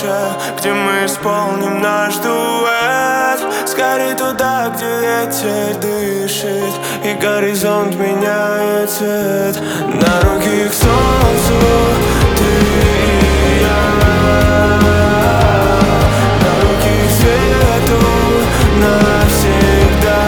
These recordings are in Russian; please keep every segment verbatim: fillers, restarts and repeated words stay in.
повыше, где мы исполним наш дуэт. Скорей туда, где ветер дышит и горизонт меняет цвет. На руки к солнцу ты и я, на руки к свету навсегда.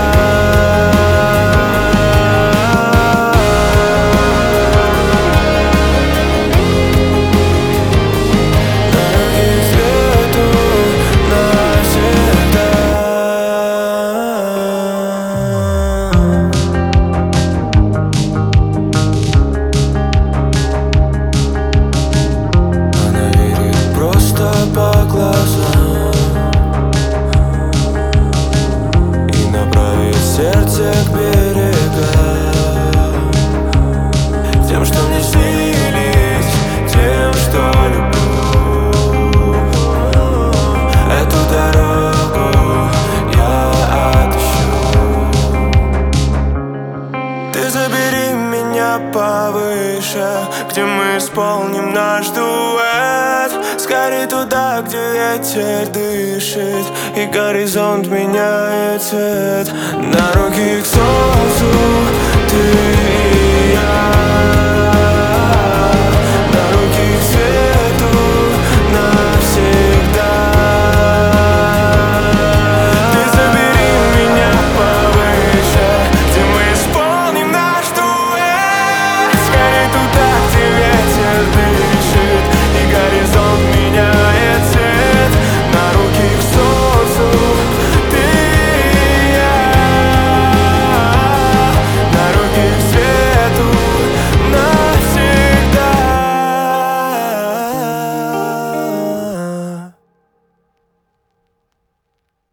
Сердце к берегам, тем, что мне снились, тем, что люблю. Эту дорогу я отыщу. Ты забери меня повыше, где мы исполним наш дуэт. Скорей туда, где ветер дышит и горизонт меняет цвет. На руки к солнцу ты и я.